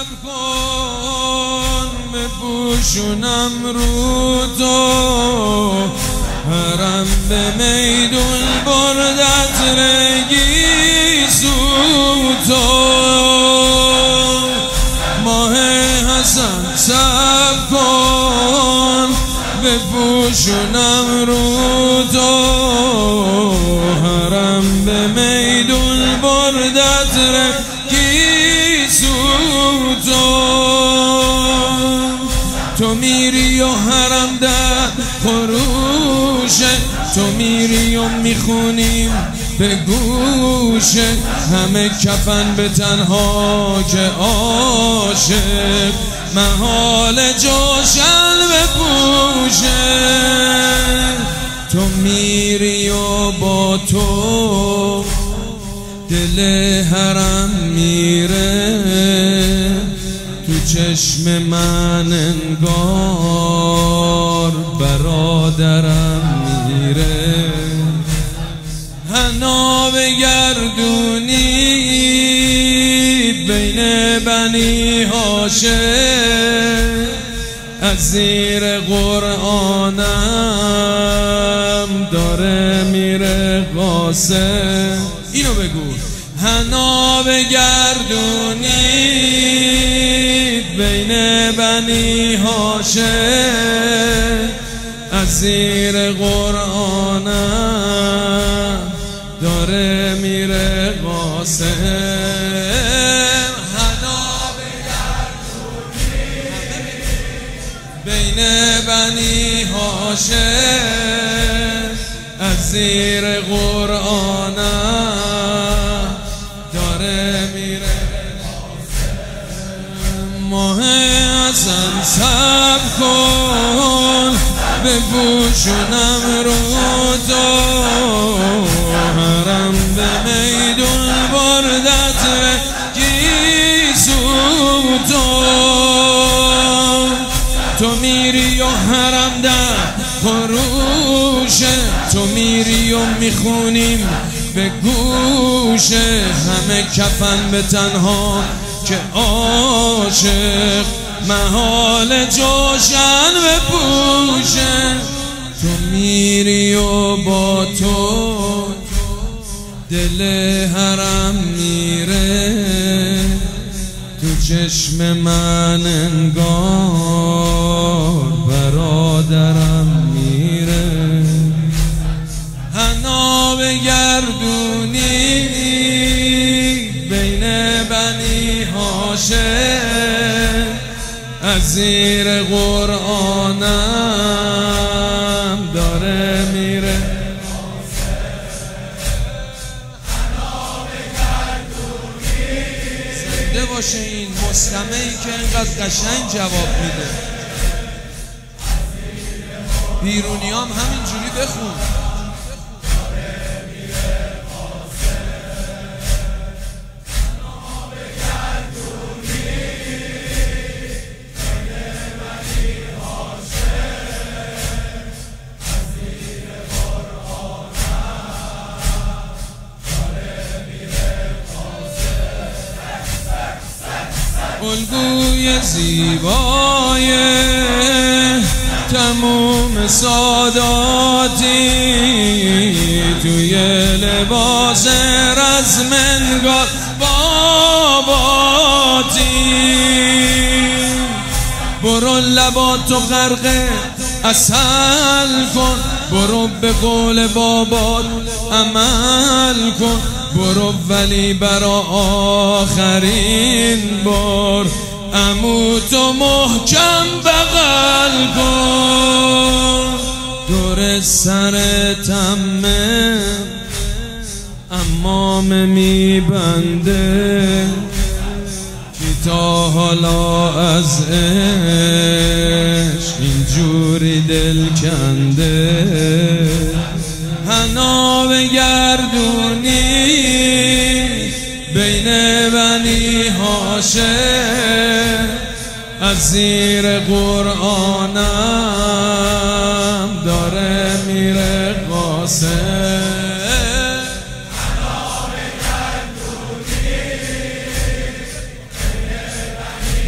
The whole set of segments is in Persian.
صبر کن بپوشونم رو تو، حرم به میدون بردت رگی سوتو. ماه حسن صبر کن بپوشونم رو تو، حرم به میدون بردت رگی سوتو. تو میری و حرم در خروشه، تو میری و میخونیم به گوشه، همه کفن به تنها که عاشق محال جوشن بپوشه. تو میری و با تو دل حرم میره، تو چشم من انگار برادرم میره. حنا بگردونید بین بنی هاشم، از زیر قرآنم داره میره قاسم. اینو بگو. حنا بگردونید بین بنی هاشم، از زیر قرآنم داره میره قاسم. حنا بگردونید بین بنی هاشم، از زیر قرآنم داره میره قاسم. ماه حسن صبر کن بپوشونم رو تو، حرم به میدون بردت رگی سوتو. تو میری و حرم در خروشه، تو میری و میخونیم به گوشه، همه کفن به تنها که عاشق محال جوشن بپوشه. تو میری و با تو دل حرم میره، تو چشم من انگار برادرم میره. حنا بگردونی بین بنی هاشم، از زیر قرآنم داره میره. زنده باشه این مستمعی که اینقدر قشنگ جواب میده. بیرونی هم همینجوری بخون. الگوی زیبای تموم ساداتی، توی لباس رزمنگار باباتی. برو لباتو غرق عسل کن، برو به قول بابات عمل کن، برو ولی برا آخرین بار عموتو محکم بغل کن. دور سر تمه امامه میبنده، کی تا حالا از عشق اینجوری دل کنده. حنا بگردونی بین بنی هاشم، از زیر قرآنم داره میره قاسم. حنا بگردونی بین بنی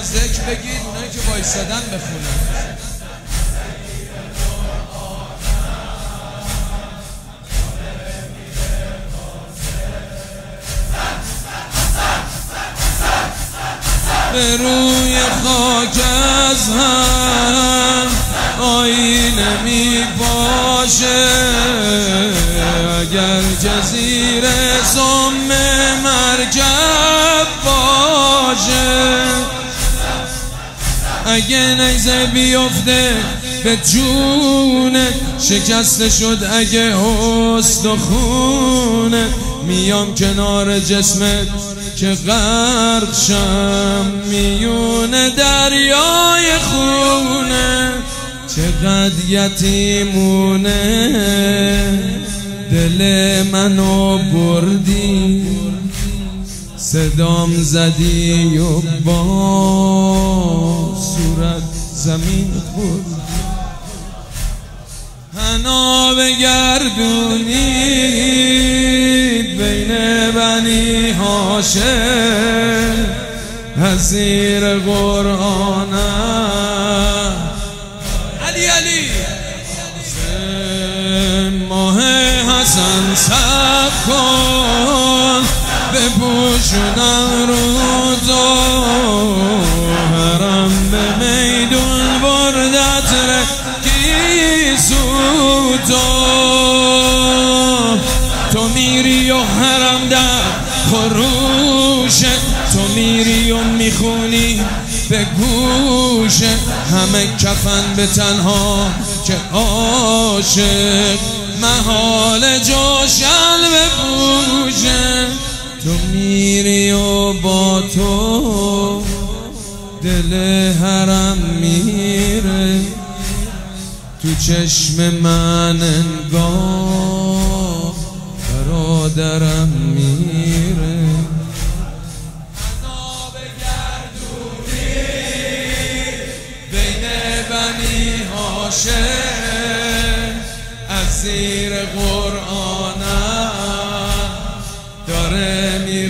ذکر بگید، اونایی که وایسادن بخونن. به روی خاک از هم آینه می باشه، اگر جزیره سم مرکب باشه، اگه نیزه بیفته به جونه، شکسته شد اگه استخونه، میام کنار جسمت که غرق شم میونه دریای خونه. چقدر یتیمونه دل منو بردی، صدام زدی و با صورت زمین خورد. حنا بگردونید بین بنی هاشم، از زیر قرآنم علی علی ماه حسن سب کن، بپوشونم رو تو حرم، به میدون بردت رکیسو تو میری و حرم در خروشه، تو میری و میخونی به گوشه، همه کفن به تنها که عاشق محال جوشن بپوشه. تو میری و با تو دل حرم میره، تو چشم من انگار برادرم میره. حنا بگردونی بین بنی هاشم، از زیر قرآنم داره میره.